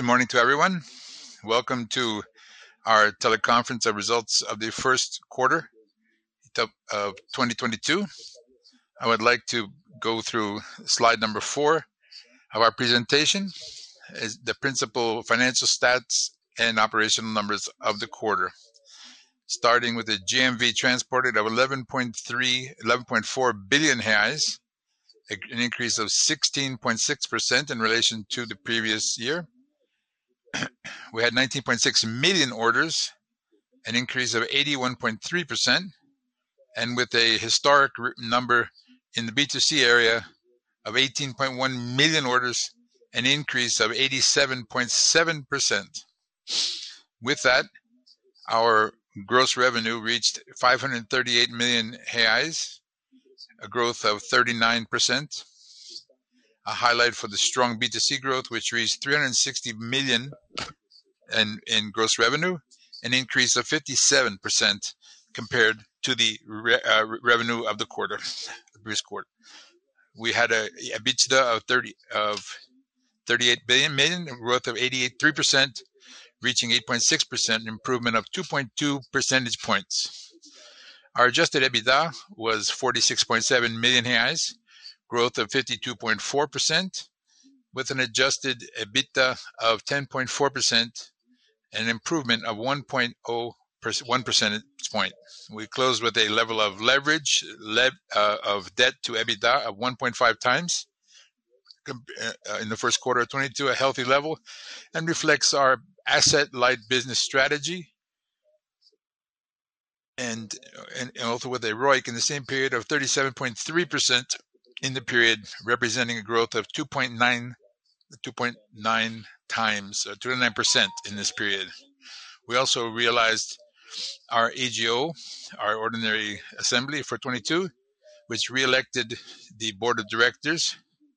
Good morning to everyone. Welcome to our teleconference of results of the first quarter of 2022. I would like to go through slide number 4 of our presentation, is the principal financial stats and operational numbers of the quarter. Starting with the GMV transported of 11.4 billion reais, an increase of 16.6% in relation to the previous year. We had 19.6 million orders, an increase of 81.3%, and with a historic number in the B2C area of 18.1 million orders, an increase of 87.7%. With that, our gross revenue reached 538 million reais, a growth of 39%. A highlight for the strong B2C growth, which reached 360 million in gross revenue, an increase of 57% compared to the revenue of the previous quarter. We had a EBITDA of 38 million, a growth of 3%, reaching 8.6%, improvement of 2.2 percentage points. Our adjusted EBITDA was 46.7 million reais, growth of 52.4%, with an adjusted EBITDA of 10.4%, an improvement of 1 percentage point. We closed with a level of leverage of debt to EBITDA of 1.5 times in the first quarter of 22, a healthy level, and reflects our asset-light business strategy, and also with a ROIC in the same period of 37.3% in the period, representing a growth of 2.9 times, 29% in this period. We also realized our AGO, our ordinary assembly for 22, which re-elected the board of directors,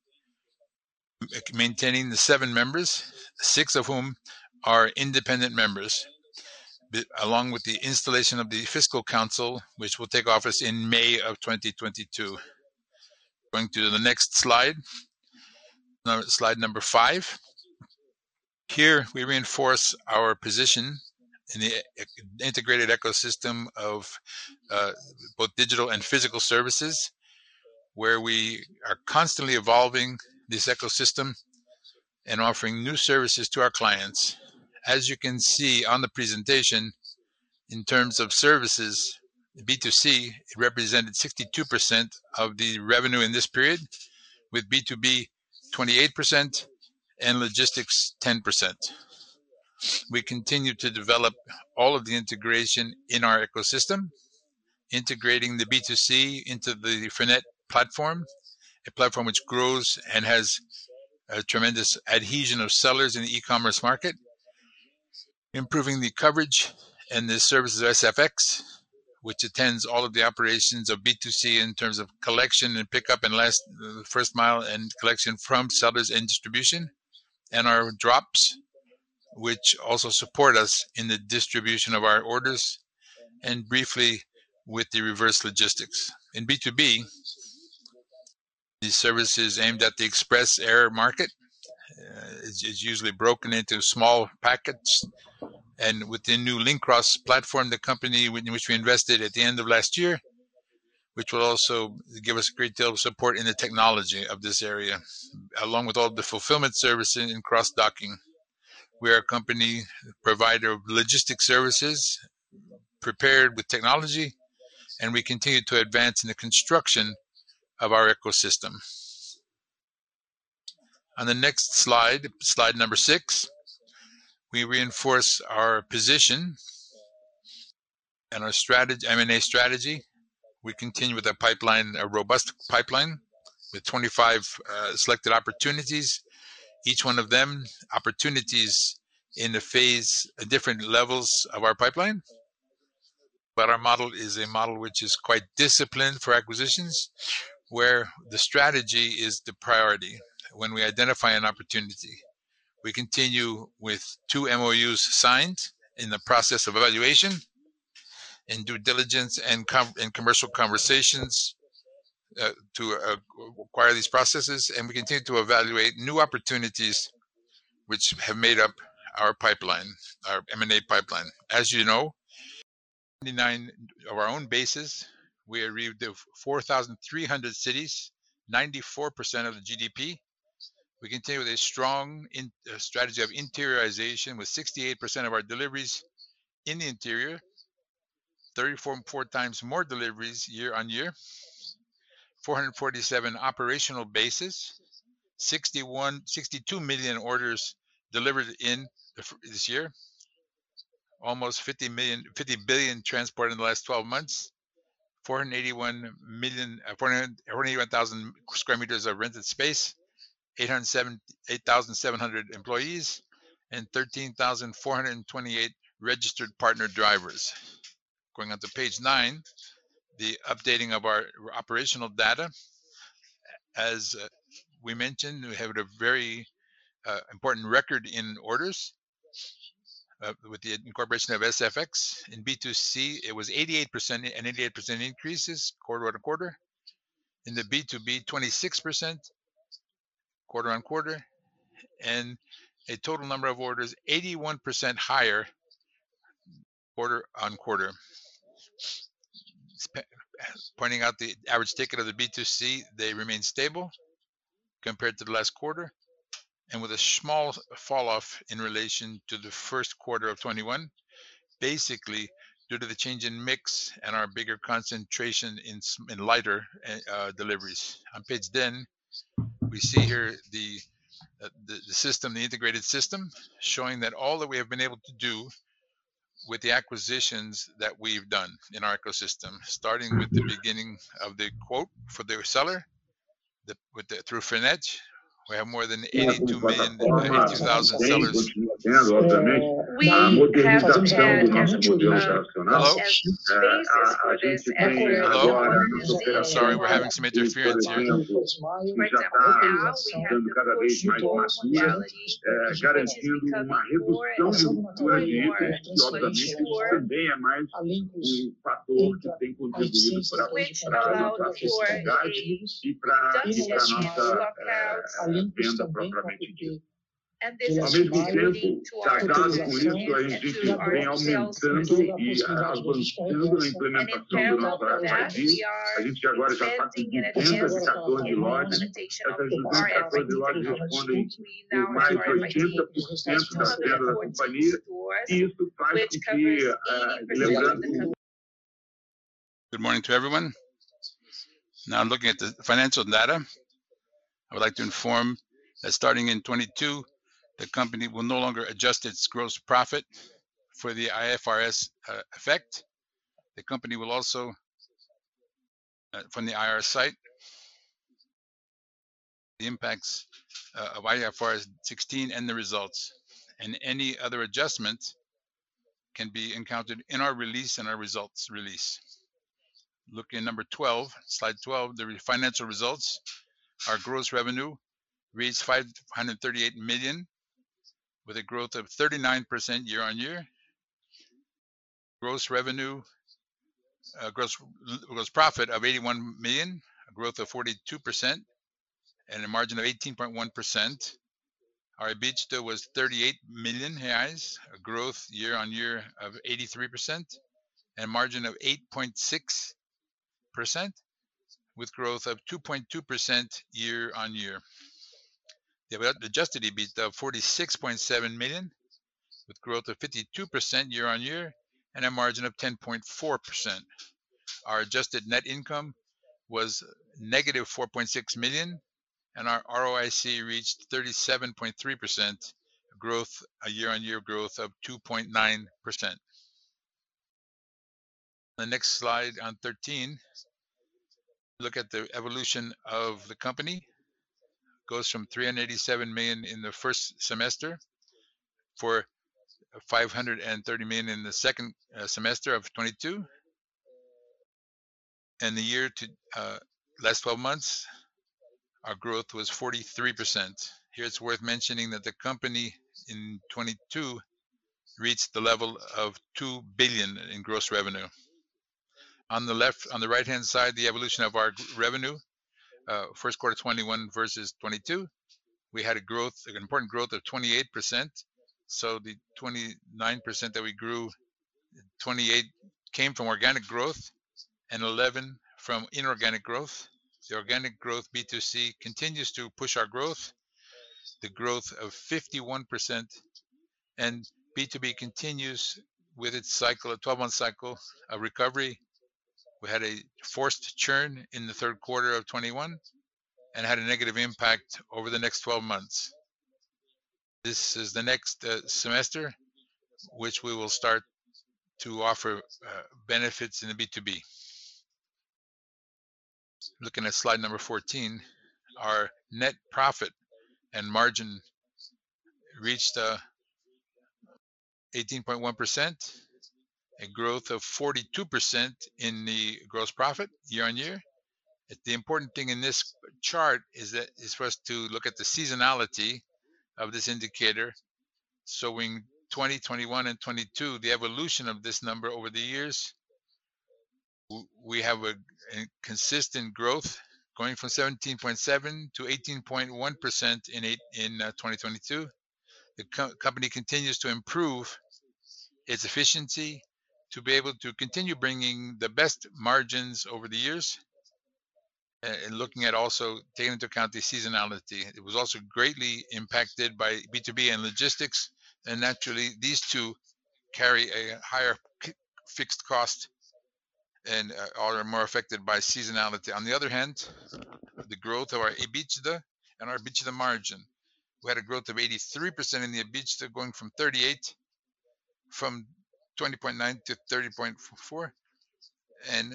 maintaining the 7 members, 6 of whom are independent members, along with the installation of the fiscal council, which will take office in May of 2022. Going to the next slide, slide number 5. Here we reinforce our position in the integrated ecosystem of both digital and physical services, where we are constantly evolving this ecosystem and offering new services to our clients. As you can see on the presentation, in terms of services, B2C, it represented 62% of the revenue in this period, with B2B 28% and logistics 10%. We continue to develop all of the integration in our ecosystem, integrating the B2C into the Frenet platform, a platform which grows and has a tremendous adhesion of sellers in the e-commerce market, improving the coverage and the services of SFX, which attends all of the operations of B2C in terms of collection and pickup and first mile and collection from sellers and distribution, and our drops, which also support us in the distribution of our orders, and briefly with the reverse logistics. In B2B, the services aimed at the express air market is usually broken into small packets, and with the new Linkcross platform, the company in which we invested at the end of last year, which will also give us a great deal of support in the technology of this area, along with all the fulfillment services and cross-docking. We are a company provider of logistics services prepared with technology, and we continue to advance in the construction of our ecosystem. On the next slide, slide number 6, we reinforce our position and our strategy, M&A strategy. We continue with a robust pipeline with 25 selected opportunities. Each one of them opportunities in different levels of our pipeline. But our model is a model which is quite disciplined for acquisitions, where the strategy is the priority. When we identify an opportunity, we continue with 2 MOUs signed in the process of evaluation, in due diligence and commercial conversations to acquire these processes, and we continue to evaluate new opportunities which have made up our pipeline, our M&A pipeline. As you know, 99 of our own bases, we reviewed 4,300 cities, 94% of the GDP. We continue with a strong strategy of interiorization with 68% of our deliveries in the interior, 34 times more deliveries year on year, 447 operational bases, 62 million orders delivered in this year, almost 50 billion transported in the last 12 months, 481,000 square meters of rented space, 8,700 employees, and 13,428 registered partner drivers. Going on to page 9, the updating of our operational data. As we mentioned, we have a very important record in orders with the incorporation of SFX. In B2C, it was 88% and 88% increases quarter on quarter. In the B2B, 26% quarter on quarter, and a total number of orders 81% higher quarter on quarter. Pointing out the average ticket of the B2C, they remain stable compared to the last quarter, and with a small fall off in relation to the first quarter of 21, basically due to the change in mix and our bigger concentration in lighter deliveries. On page 10, we see here the system, the integrated system, showing that all that we have been able to do with the acquisitions that we've done in our ecosystem, starting with the beginning of the quote for the seller, through Frenet, we have more than 82,000 sellers. We have had as basis for this Hello? Sorry, we're having some interference here. For example, now we have the push pull modality, which is becoming more and more mature, which allowed for a reduction in stockouts, and this is contributing to our business and to our sales perspective. And in parallel with that, we are expanding and advancing in the implementation of our RFID technology. We now have RFID at 214 stores, which covers 80% of the country. Good morning to everyone. Now looking at the financial data, I would like to inform that starting in 22, the company will no longer adjust its gross profit for the IFRS effect. The company will also, from the IR site, the impacts of IFRS 16 and the results, and any other adjustments can be encountered in our release and our results release. Look in number 12, slide 12, the financial results. Our gross revenue reached 538 million with a growth of 39% year on year. Gross revenue, gross profit of 81 million, a growth of 42%, and a margin of 18.1%. Our EBITDA was 38 million reais, a growth year on year of 83%, and a margin of 8.6%, with growth of 2.2% year on year. The adjusted EBITDA of 46.7 million, with growth of 52% year on year, and a margin of 10.4%. Our adjusted net income was negative 4.6 million, and our ROIC reached 37.3%, growth, a year-on-year growth of 2.9%. The next slide on 13, look at the evolution of the company. Goes from 387 million in the first semester for 530 million in the second semester of 22. And the year to last 12 months, our growth was 43%. Here it's worth mentioning that the company in 22 reached the level of 2 billion in gross revenue. On the right hand side, the evolution of our revenue, first quarter 21 versus 22, we had an important growth of 28%. So the 29% that we grew, 28 came from organic growth and 11 from inorganic growth. The organic growth B2C continues to push our growth, the growth of 51%, and B2B continues with its cycle, a 12-month cycle of recovery. We had a forced churn in the third quarter of 21 and had a negative impact over the next 12 months. This is the next semester, which we will start to offer benefits in the B2B. Looking at slide number 14, our net profit and margin reached 18.1%, a growth of 42% in the gross profit year on year. The important thing in this chart is for us to look at the seasonality of this indicator. So in 2021 and 22, the evolution of this number over the years, we have a consistent growth going from 17.7 to 18.1% in 2022. The company continues to improve its efficiency to be able to continue bringing the best margins over the years, and looking at also taking into account the seasonality. It was also greatly impacted by B2B and logistics, and naturally these two carry a higher fixed cost and are more affected by seasonality. On the other hand, the growth of our EBITDA and our EBITDA margin, we had a growth of 83% in the EBITDA, going from 20.9 to 30.4, and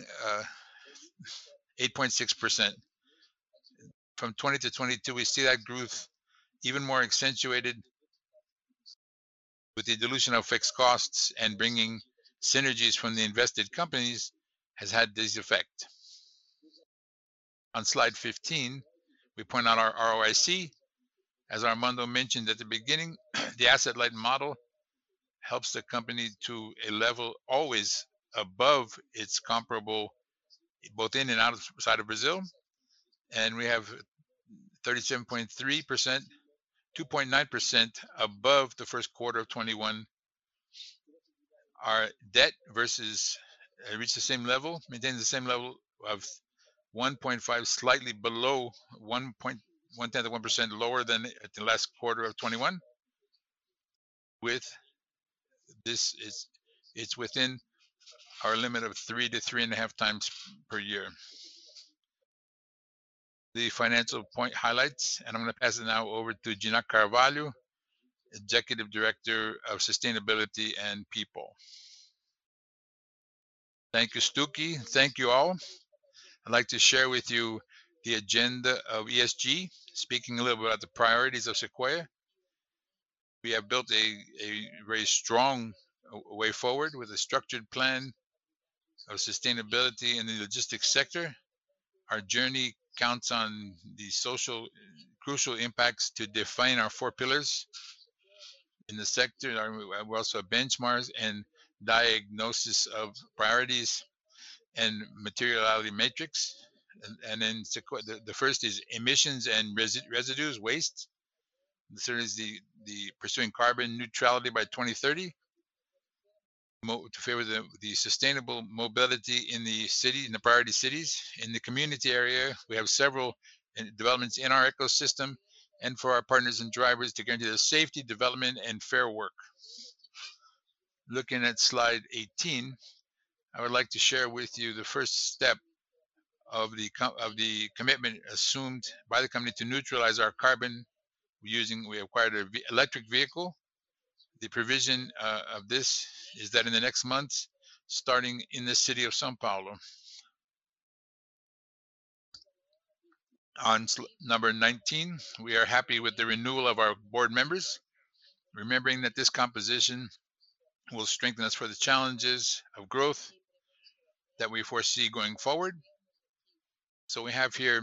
8.6%. From 20 to 22, we see that growth even more accentuated with the dilution of fixed costs, and bringing synergies from the invested companies has had this effect. On slide 15, we point out our ROIC. As Armando mentioned at the beginning, the asset-light model helps the company to a level always above its comparable, both in and outside of Brazil. And we have 37.3%, 2.9% above the first quarter of 21. Our debt versus reached the same level, maintains the same level of 1.5, slightly below 1.1% lower than at the last quarter of 21. With this, it's within our limit of 3 to 3.5 times per year. The financial point highlights, and I'm going to pass it now over to Gina Carvalho, Executive Director of Sustainability and People. Thank you, Stucky. Thank you all. I'd like to share with you the agenda of ESG, speaking a little bit about the priorities of Sequoia. We have built a very strong way forward with a structured plan of sustainability in the logistics sector. Our journey counts on the social crucial impacts to define our 4 pillars in the sector. We're also benchmarks and diagnosis of priorities and materiality matrix. And then the first is emissions and residues, waste. The third is the pursuing carbon neutrality by 2030. To favor the sustainable mobility in the city, in the priority cities. In the community area, we have several developments in our ecosystem, and for our partners and drivers to guarantee the safety, development, and fair work. Looking at slide 18, I would like to share with you the first step of the commitment assumed by the company to neutralize our carbon. We acquired an electric vehicle. The provision of this is that in the next months, starting in the city of São Paulo. On number 19, we are happy with the renewal of our board members, remembering that this composition will strengthen us for the challenges of growth that we foresee going forward. So we have here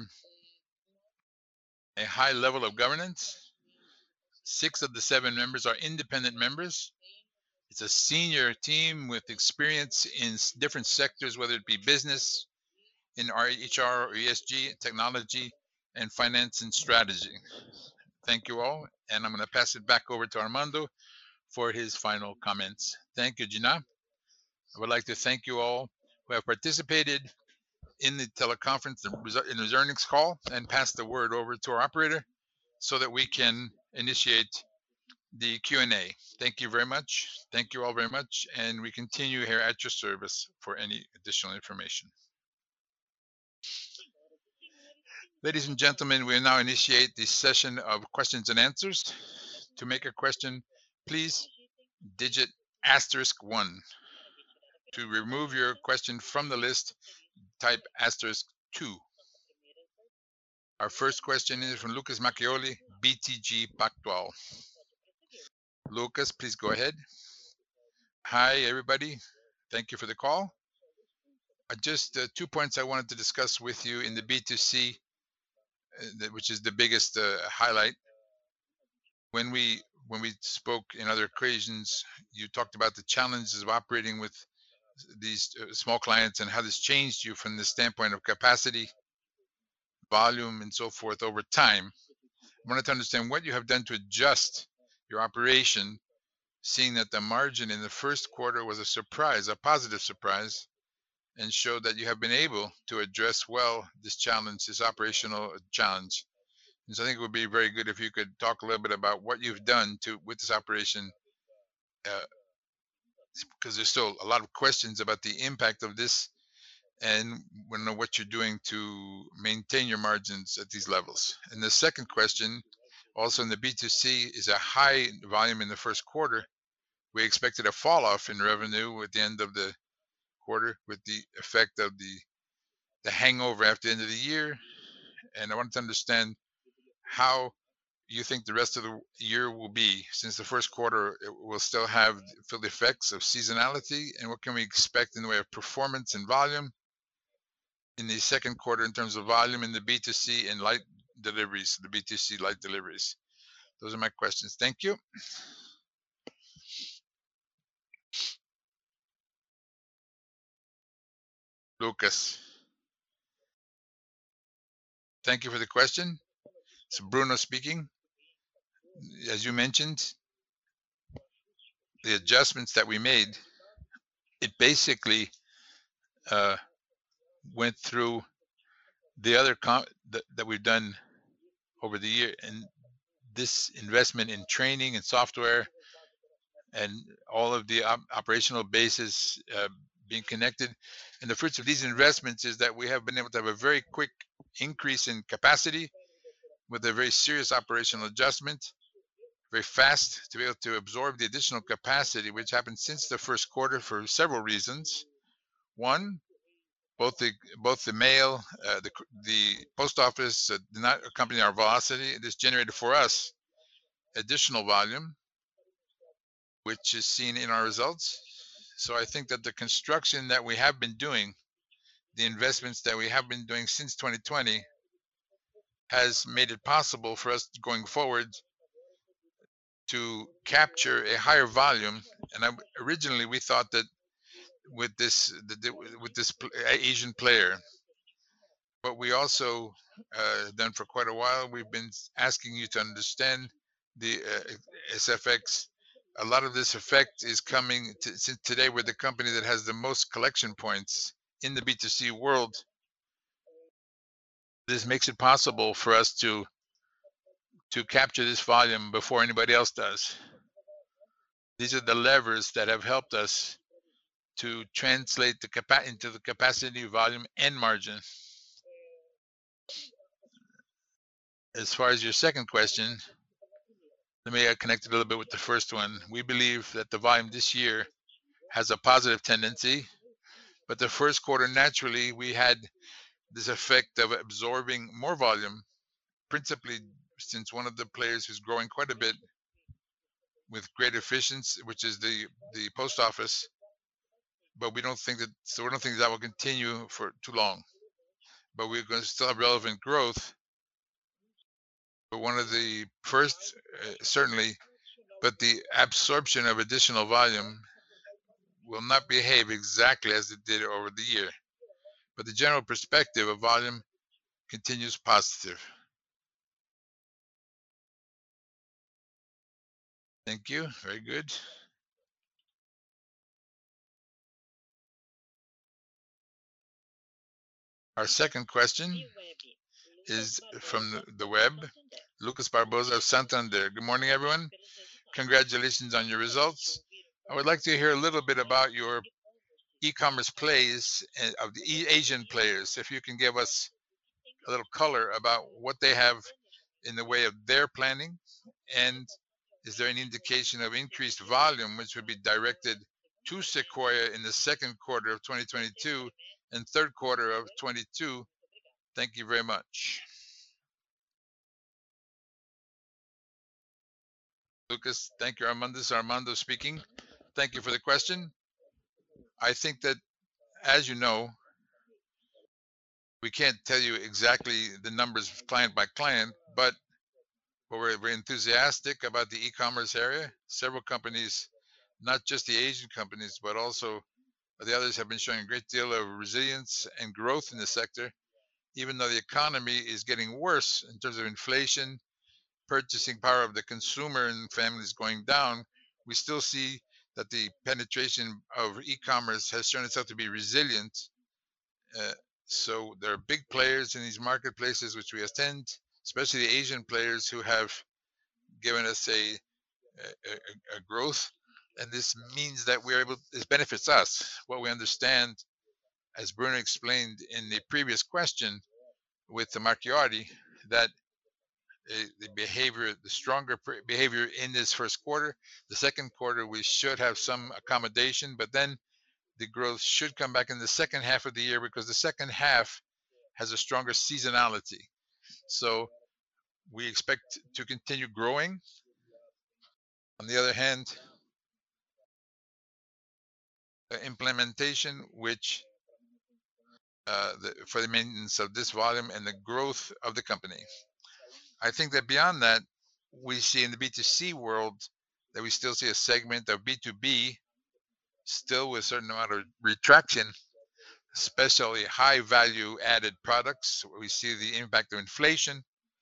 a high level of governance. 6 of the 7 members are independent members. It's a senior team with experience in different sectors, whether it be business, in HR or ESG, technology, and finance and strategy. Thank you all, and I'm going to pass it back over to Armando for his final comments. Thank you, Gina. I would like to thank you all who have participated in the teleconference, in his earnings call, and pass the word over to our operator so that we can initiate the Q&A. Thank you very much. Thank you all very much, and we continue here at your service for any additional information. Ladies and gentlemen, we now initiate the session of questions and answers. To make a question, please digit *1. To remove your question from the list, type *2. Our first question is from Lucas Macchioli, BTG Pactual. Lucas, please go ahead. Hi, everybody. Thank you for the call. Just 2 points I wanted to discuss with you in the B2C, which is the biggest highlight. When we spoke in other occasions, you talked about the challenges of operating with these small clients and how this changed you from the standpoint of capacity, volume, and so forth over time. I wanted to understand what you have done to adjust your operation, seeing that the margin in the first quarter was a surprise, a positive surprise, and showed that you have been able to address well this challenge, this operational challenge. And so I think it would be very good if you could talk a little bit about what you've done with this operation, because there's still a lot of questions about the impact of this, and want to know what you're doing to maintain your margins at these levels. And the second question, also in the B2C, is a high volume in the first quarter. We expected a fall off in revenue at the end of the quarter with the effect of the hangover after the end of the year. And I wanted to understand how you think the rest of the year will be, since the first quarter it will still have the effects of seasonality, and what can we expect in the way of performance and volume in the second quarter in terms of volume in the B2C and light deliveries, the B2C light deliveries. Those are my questions. Thank you. Lucas. Thank you for the question. It's Bruno speaking. As you mentioned, the adjustments that we made, it basically went through the other that we've done over the year, and this investment in training and software and all of the operational bases being connected. And the fruits of these investments is that we have been able to have a very quick increase in capacity with a very serious operational adjustment, very fast to be able to absorb the additional capacity, which happened since the first quarter for several reasons. One, both the mail, the post office did not accompany our velocity. This generated for us additional volume, which is seen in our results. So I think that the construction that we have been doing, the investments that we have been doing since 2020, has made it possible for us going forward to capture a higher volume. And originally we thought that with this Asian player, but we also done for quite a while, we've been asking you to understand the SFX. A lot of this effect is coming since today we're the company that has the most collection points in the B2C world. This makes it possible for us to capture this volume before anybody else does. These are the levers that have helped us to translate into the capacity, volume, and margin. As far as your second question, let me connect it a little bit with the first one. We believe that the volume this year has a positive tendency, but the first quarter, naturally, we had this effect of absorbing more volume, principally since one of the players who's growing quite a bit with great efficiency, which is the post office. But we don't think that will continue for too long. But we're going to still have relevant growth. But one of the first, certainly, but the absorption of additional volume will not behave exactly as it did over the year. But the general perspective of volume continues positive. Thank you. Very good. Our second question is from the web. Lucas Barbosa of Santander. Good morning, everyone. Congratulations on your results. I would like to hear a little bit about your e-commerce plays of the Asian players. If you can give us a little color about what they have in the way of their planning, and is there any indication of increased volume which would be directed to Sequoia in the second quarter of 2022 and third quarter of 22? Thank you very much. Lucas, thank you, Armando. This is Armando speaking. Thank you for the question. I think that, as you know, we can't tell you exactly the numbers client by client, but we're enthusiastic about the e-commerce area. Several companies, not just the Asian companies, but also the others, have been showing a great deal of resilience and growth in the sector, even though the economy is getting worse in terms of inflation, purchasing power of the consumer and families going down. We still see that the penetration of e-commerce has shown itself to be resilient. So there are big players in these marketplaces which we attend, especially the Asian players who have given us a growth, and this means that we're able. This benefits us. What we understand, as Bruno explained in the previous question with the Marchiotti, that the behavior, the stronger behavior in this first quarter. The second quarter, we should have some accommodation, but then the growth should come back in the second half of the year because the second half has a stronger seasonality. So we expect to continue growing. On the other hand, implementation, which for the maintenance of this volume and the growth of the company. I think that beyond that, we see in the B2C world that we still see a segment of B2B still with a certain amount of retraction, especially high value added products. We see the impact of inflation.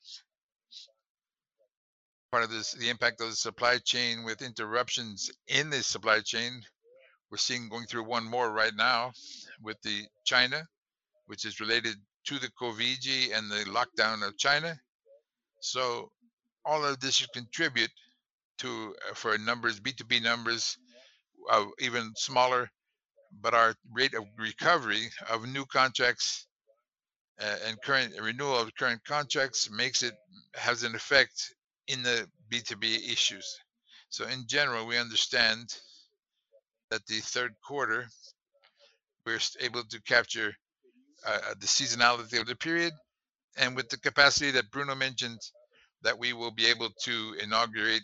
Part of this, the impact of the supply chain with interruptions in the supply chain. We're seeing going through one more right now with the China, which is related to the COVID and the lockdown of China. So all of this should contribute to for numbers, B2B numbers, even smaller, but our rate of recovery of new contracts and current renewal of current contracts has an effect in the B2B issues. So in general, we understand that the third quarter, we're able to capture the seasonality of the period, and with the capacity that Bruno mentioned, that we will be able to inaugurate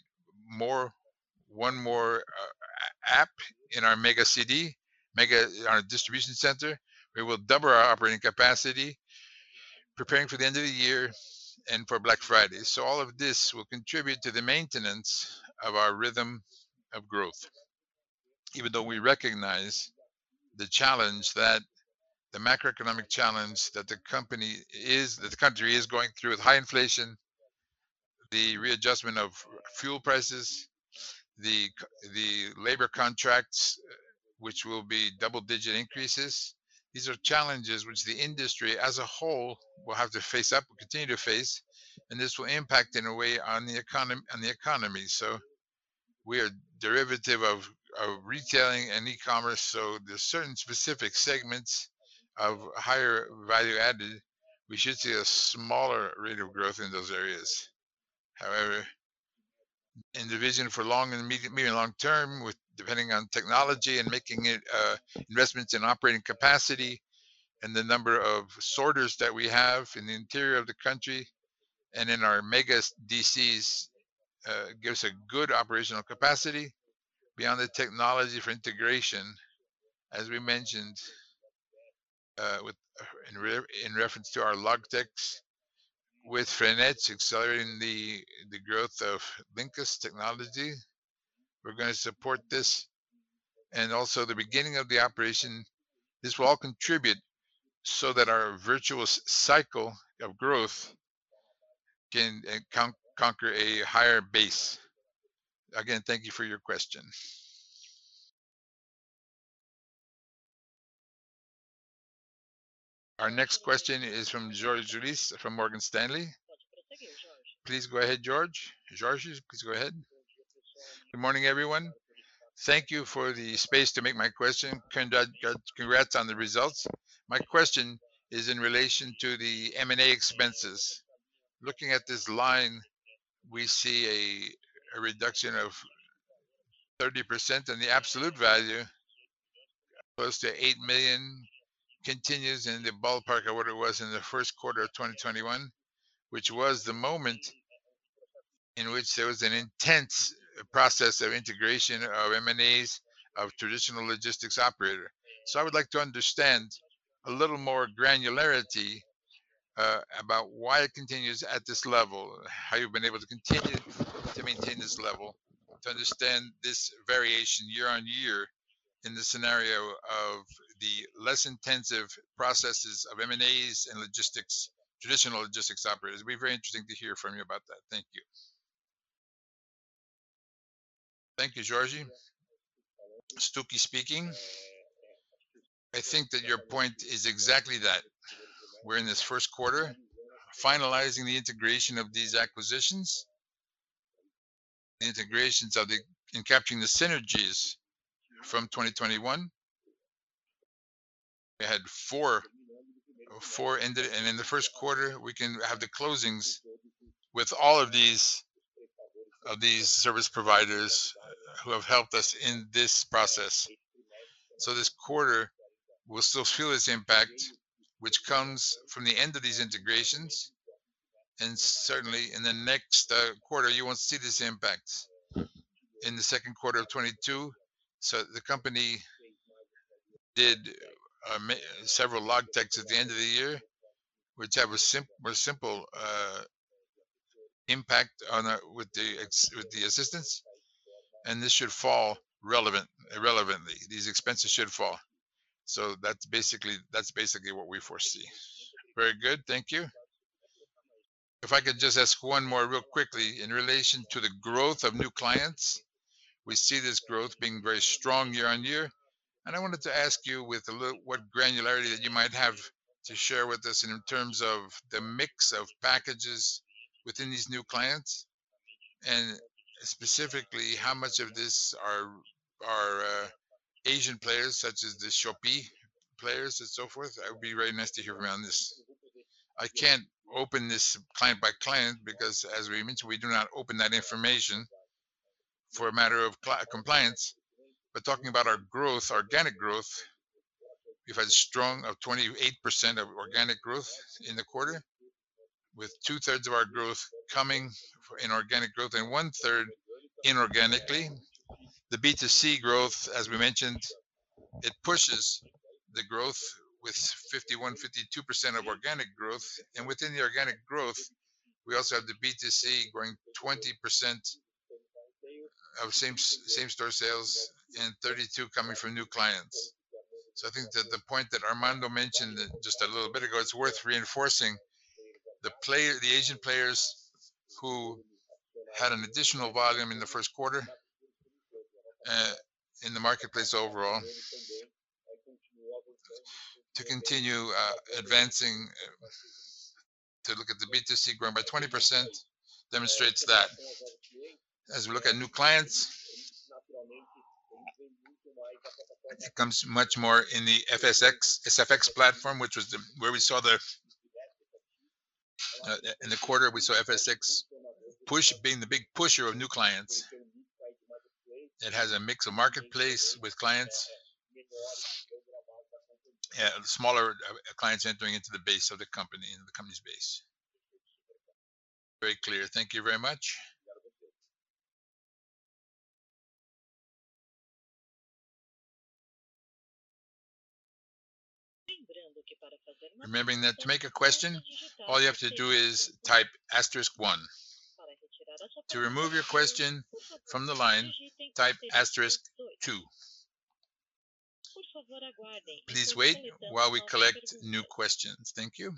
one more app in our Mega CD, our distribution center. We will double our operating capacity, preparing for the end of the year and for Black Friday. So all of this will contribute to the maintenance of our rhythm of growth, even though we recognize the challenge that the macroeconomic challenge that the country is going through with high inflation, the readjustment of fuel prices, the labor contracts, which will be double-digit increases. These are challenges which the industry as a whole will have to face up, will continue to face, and this will impact in a way on the economy. So we are derivative of retailing and e-commerce. So there's certain specific segments of higher value added. We should see a smaller rate of growth in those areas. However, in the vision for long and medium long term, with depending on technology and making it investments in operating capacity and the number of sorters that we have in the interior of the country and in our mega DCs gives a good operational capacity beyond the technology for integration, as we mentioned, in reference to our Logtex with Frenetz accelerating the growth of Linkus technology. We're going to support this, and also the beginning of the operation. This will all contribute so that our virtuous cycle of growth can conquer a higher base. Again, thank you for your question. Our next question is from George Julis from Morgan Stanley. Please go ahead, George. George, please go ahead. Good morning, everyone. Thank you for the space to make my question. Congrats on the results. My question is in relation to the M&A expenses. Looking at this line, we see a reduction of 30%, and the absolute value, close to 8 million, continues in the ballpark of what it was in the first quarter of 2021, which was the moment in which there was an intense process of integration of M&As of traditional logistics operator. So I would like to understand a little more granularity about why it continues at this level, how you've been able to continue to maintain this level, to understand this variation year on year in the scenario of the less intensive processes of M&As and logistics, traditional logistics operators. It'd be very interesting to hear from you about that. Thank you. Thank you, Georgie. Stuckey speaking. I think that your point is exactly that. We're in this first quarter, finalizing the integration of these acquisitions, the integrations of in capturing the synergies from 2021. We had four ended, and in the first quarter we can have the closings with all of these service providers who have helped us in this process. So this quarter we'll still feel this impact, which comes from the end of these integrations, and certainly in the next quarter you won't see this impact. In the second quarter of 22, so the company did several log techs at the end of the year, which have a more simple impact on with the assistance, and this should fall irrelevantly. These expenses should fall. So that's basically what we foresee. Very good, thank you. If I could just ask one more real quickly in relation to the growth of new clients. We see this growth being very strong year on year. And I wanted to ask you with what granularity that you might have to share with us in terms of the mix of packages within these new clients, and specifically how much of this are Asian players such as the Shopee players and so forth. It would be very nice to hear from you on this. I can't open this client by client because, as we mentioned, we do not open that information for a matter of compliance. But talking about our growth, organic growth, we've had strong of 28% of organic growth in the quarter, with 2/3 of our growth coming in organic growth and 1/3 inorganically. The B2C growth, as we mentioned, it pushes the growth with 51-52% of organic growth, and within the organic growth, we also have the B2C growing 20% of same store sales and 32 coming from new clients. So I think that the point that Armando mentioned just a little bit ago, it's worth reinforcing. The Asian players who had an additional volume in the first quarter in the marketplace overall, to continue advancing, to look at the B2C growing by 20% demonstrates that. As we look at new clients, it comes much more in the SFX platform, which was where we saw in the quarter we saw FSX being the big pusher of new clients. It has a mix of marketplace with clients, smaller clients entering into the base of the company, in the company's base. Very clear. Thank you very much. Remembering that to make a question, all you have to do is type *1. To remove your question from the line, type *2. Please wait while we collect new questions. Thank you.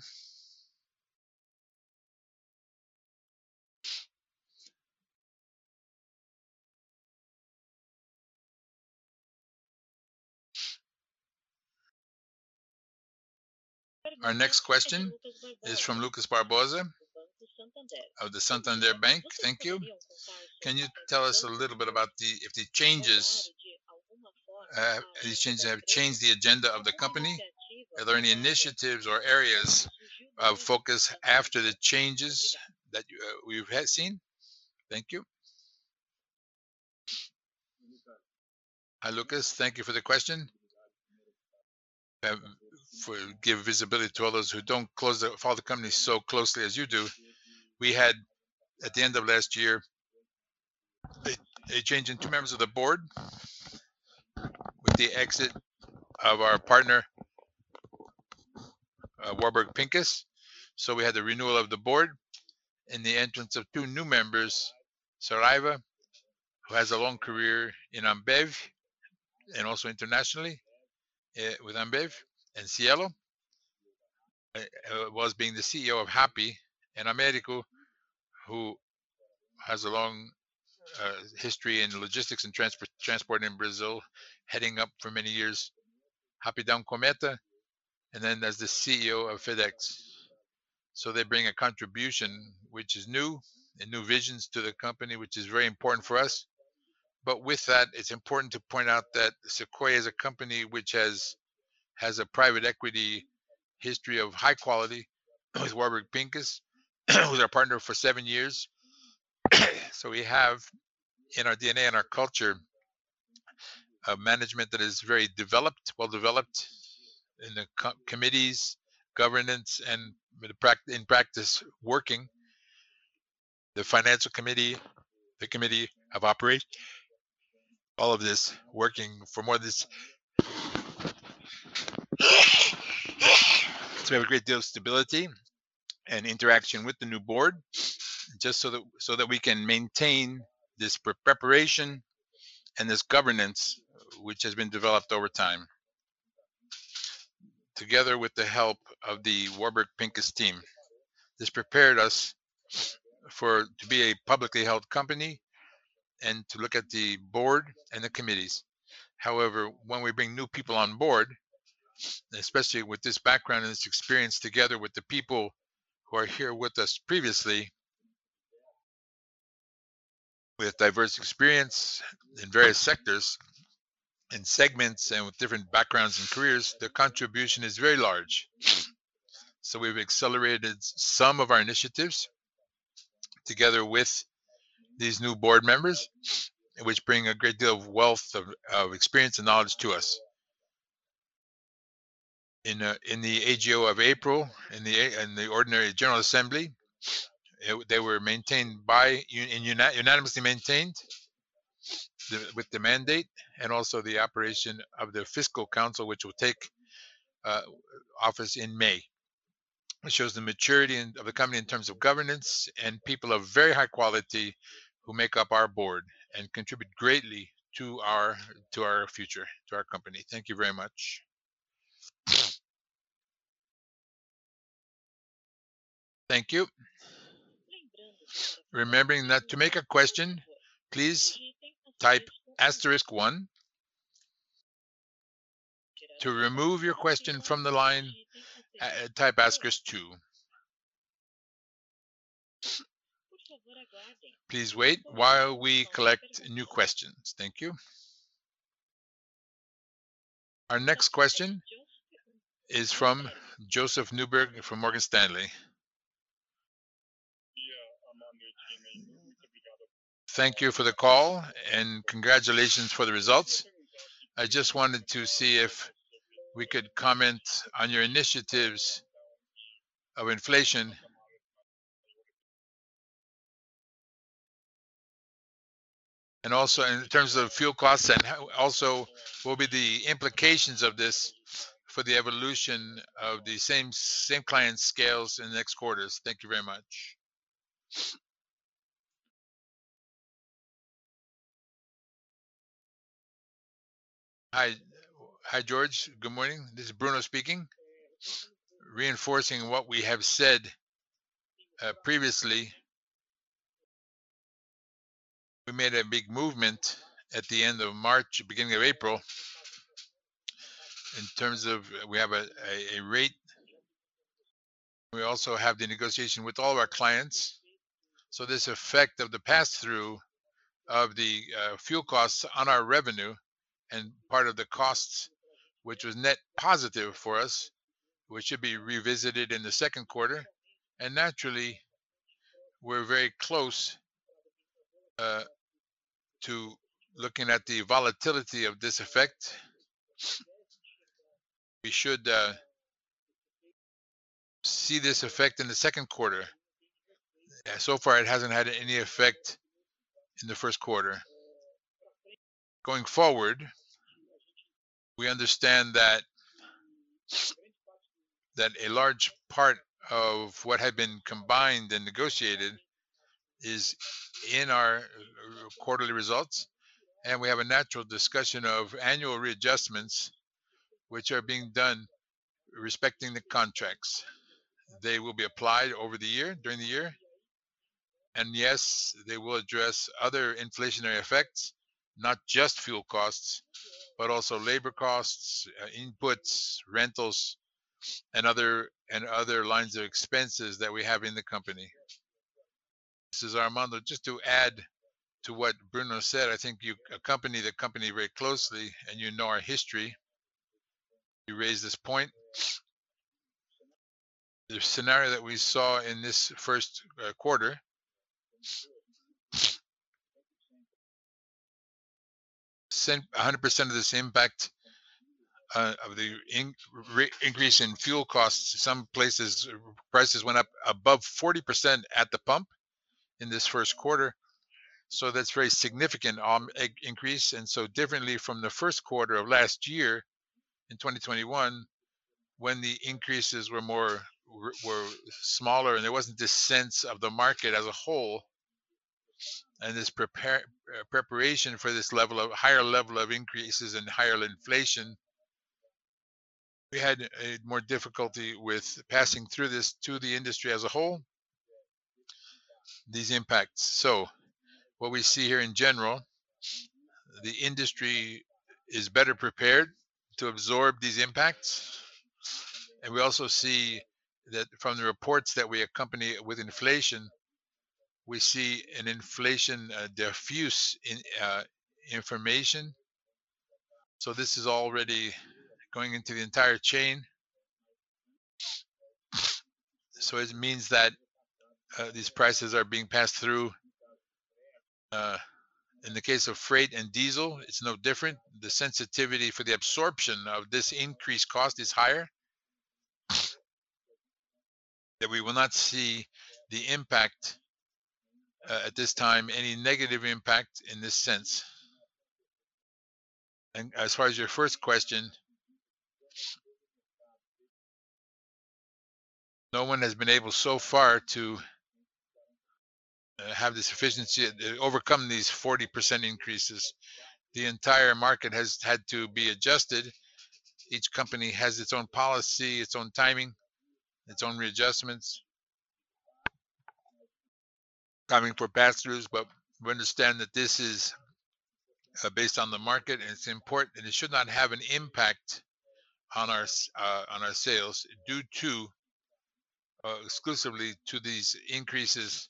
Our next question is from Lucas Barbosa of the Santander Bank. Thank you. Can you tell us a little bit about if these changes have changed the agenda of the company? Are there any initiatives or areas of focus after the changes that we've seen? Thank you. Hi, Lucas. Thank you for the question. For give visibility to all those who don't follow the company so closely as you do. We had, at the end of last year, a change in 2 members of the board with the exit of our partner, Warburg Pincus. So we had the renewal of the board and the entrance of 2 new members, Saraiva, who has a long career in Ambev and also internationally with Ambev, and Cielo was being the CEO of Happy, and Américo, who has a long history in logistics and transport in Brazil, heading up for many years Rapidão Cometa, and then as the CEO of FedEx. So they bring a contribution which is new and new visions to the company, which is very important for us. But with that, it's important to point out that Sequoia is a company which has a private equity history of high quality with Warburg Pincus, who's our partner for 7 years. So we have in our DNA and our culture a management that is very well developed in the committees, governance, and in practice working. The financial committee, the committee of operation, all of this working for more than this. So we have a great deal of stability and interaction with the new board, just so that we can maintain this preparation and this governance which has been developed over time, together with the help of the Warburg Pincus team. This prepared us to be a publicly held company and to look at the board and the committees. However, when we bring new people on board, especially with this background and this experience, together with the people who are here with us previously, with diverse experience in various sectors and segments and with different backgrounds and careers, the contribution is very large. So we've accelerated some of our initiatives together with these new board members, which bring a great deal of wealth of experience and knowledge to us. In the AGO of April, in the ordinary General Assembly, they were maintained unanimously maintained with the mandate, and also the operation of the Fiscal Council, which will take office in May. It shows the maturity of the company in terms of governance and people of very high quality who make up our board and contribute greatly to our future, to our company. Thank you very much. Thank you. Remembering that to make a question, please type *1. To remove your question from the line, type *2. Please wait while we collect new questions. Thank you. Our next question is from Joseph Newberg from Morgan Stanley. Thank you for the call and congratulations for the results. I just wanted to see if we could comment on your initiatives of inflation and also in terms of fuel costs, and also what will be the implications of this for the evolution of the same client scales in the next quarters. Thank you very much. Hi, George. Good morning. This is Bruno speaking. Reinforcing what we have said previously, we made a big movement at the end of March, beginning of April, in terms of we have a rate We also have the negotiation with all of our clients. So this effect of the pass-through of the fuel costs on our revenue and part of the costs, which was net positive for us, which should be revisited in the second quarter. And naturally, we're very close to looking at the volatility of this effect. We should see this effect in the second quarter. So far, it hasn't had any effect in the first quarter. Going forward, we understand that a large part of what had been combined and negotiated is in our quarterly results, and we have a natural discussion of annual readjustments which are being done respecting the contracts. They will be applied over the year, during the year, and yes, they will address other inflationary effects, not just fuel costs, but also labor costs, inputs, rentals, and other lines of expenses that we have in the company. This is Armando. Just to add to what Bruno said, I think you accompany the company very closely and you know our history. You raised this point. The scenario that we saw in this first quarter, 100% of this impact of the increase in fuel costs. Some places prices went up above 40% at the pump in this first quarter. So that's very significant increase. And so differently from the first quarter of last year in 2021, when the increases were smaller and there wasn't this sense of the market as a whole and this preparation for this higher level of increases and higher inflation, we had more difficulty with passing through this to the industry as a whole, these impacts. So what we see here in general, the industry is better prepared to absorb these impacts. And we also see that from the reports that we accompany with inflation, we see an inflation diffuse information. So this is already going into the entire chain. So it means that these prices are being passed through. In the case of freight and diesel, it's no different. The sensitivity for the absorption of this increased cost is higher. That we will not see the impact at this time, any negative impact in this sense. And as far as your first question, no one has been able so far to have this efficiency, overcome these 40% increases. The entire market has had to be adjusted. Each company has its own policy, its own timing, its own readjustments coming for pass-throughs, but we understand that this is based on the market, and it's important, and it should not have an impact on our sales due to exclusively to these increases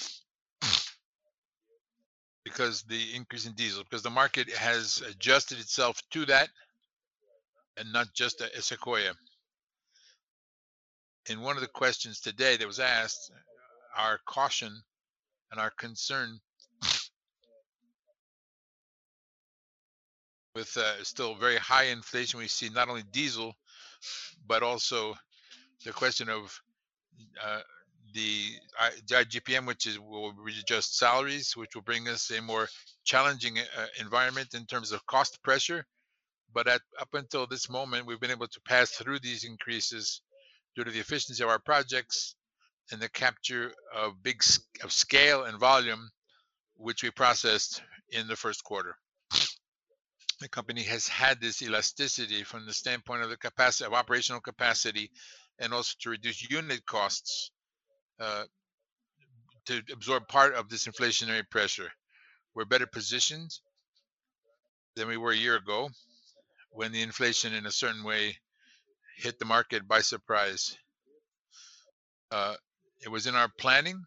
because the increase in diesel, because the market has adjusted itself to that, and not just a Sequoia. In one of the questions today that was asked, our caution and our concern with still very high inflation, we see not only diesel, but also the question of the IGPM, which will readjust salaries, which will bring us a more challenging environment in terms of cost pressure. But up until this moment, we've been able to pass through these increases due to the efficiency of our projects and the capture of scale and volume, which we processed in the first quarter. The company has had this elasticity from the standpoint of the capacity of operational capacity, and also to reduce unit costs to absorb part of this inflationary pressure. We're better positioned than we were a year ago when the inflation in a certain way hit the market by surprise. It was in our planning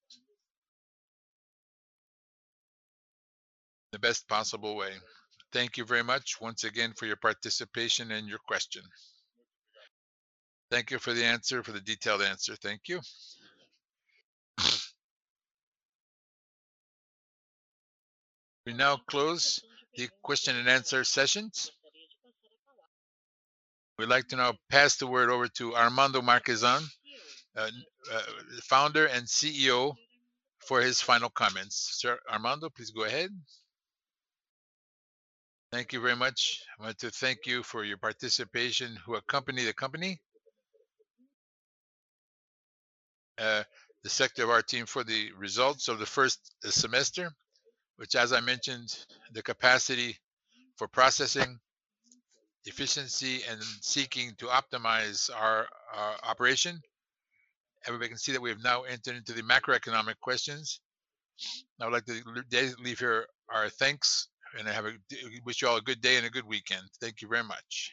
the best possible way. Thank you very much once again for your participation and your question. Thank you for the answer, for the detailed answer. Thank you. We now close the question and answer sessions. We'd like to now pass the word over to Armando Marquesan, founder and CEO, for his final comments. Sir Armando, please go ahead. Thank you very much. I want to thank you for your participation who accompany the company, the sector of our team for the results of the first semester, which, as I mentioned, the capacity for processing, efficiency, and seeking to optimize our operation. Everybody can see that we have now entered into the macroeconomic questions. I would like to leave here our thanks, and I wish you all a good day and a good weekend. Thank you very much.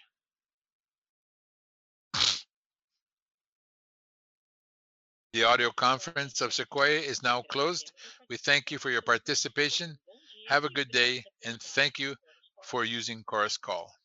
The audio conference of Sequoia is now closed. We thank you for your participation. Have a good day, and thank you for using Chorus Call.